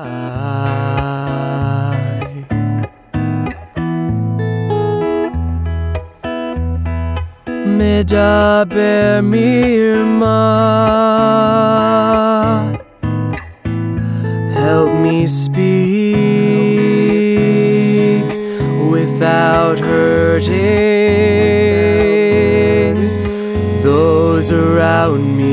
מדבר מרמה, help me speak without hurting those around me.